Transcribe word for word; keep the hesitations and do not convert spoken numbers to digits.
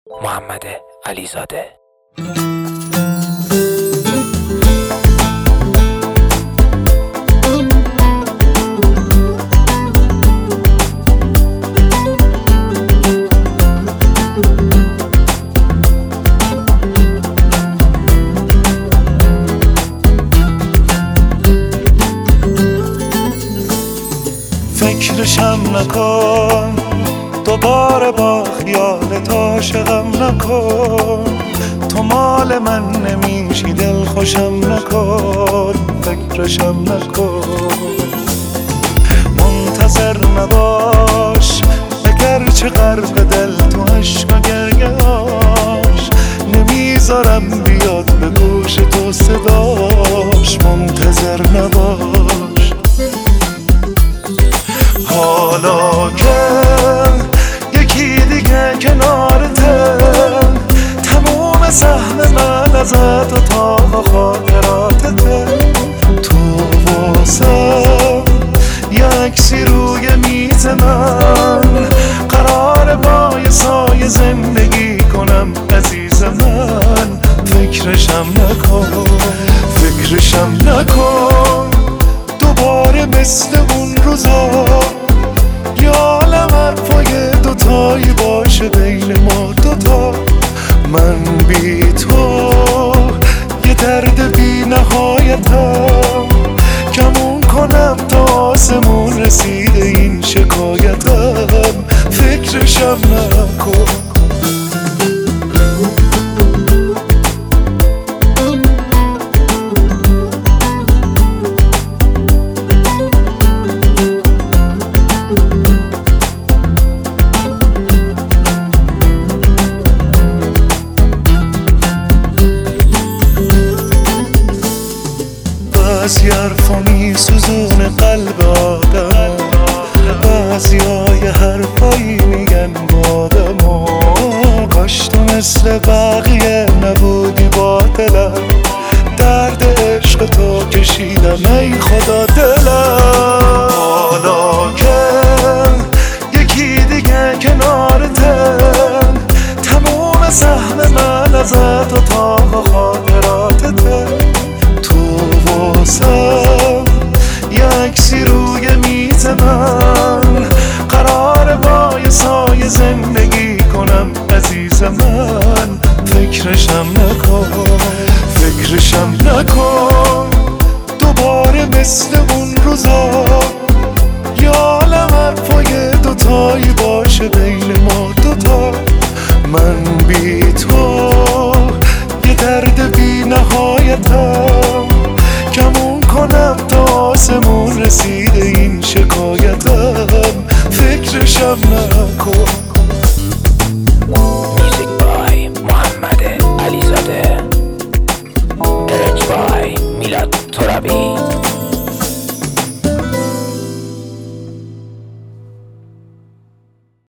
محمد علیزاده. فکرشم نکن دوباره با خیالت عاشقم نکن، تو مال من نمیشی دل خوشم نکن، فکرشم نکن. منتظر نباش اگرچه غرق دل تو عشق و گریه‌اش، نمیذارم بیاد به گوش تو صداش. منتظر نباش حالا که یکی دیگه کنارته، تموم سهم من ازت و تا خاطراتته. تو واسم یه عکسی روی میز من، قرار با یه سایه زندگی کنم عزیز من. فکرشم نکن فکرشم نکن دوباره مثل اون روزا، یه عالم حرفای دوتایی باشه بین ما دوتا. من بی تو یه درد بی نهایتم، کمون کنم تا آسمون رسیده این شکایتم. فکرشم نکن بعضی حرفا میسوزونه قلب آدم، بعضیای حرفایی میگن با آدم. کاش تو مثل بقیه نبودی با دلم، درد عشق تو کشیدم ای خدا دلم. حالا که یکی دیگه کنارته، تموم سهم من ازت و تا خاطراتته. واسم یه عکسی روی میز من، قرار با یه سایه زندگی کنم عزیز من. فکرشم نکن فکرشم نکن دوباره مثل اون روزا، یه عالم حرفای دوتایی باشه بین ما دوتا. من بی تو یه درد بی نهایتم، کمون کنم تا آسمون رسیده این شکایتم. فکرشم نکن. میوزیک بای محمد علیزاده، ارج بای میلاد ترابی.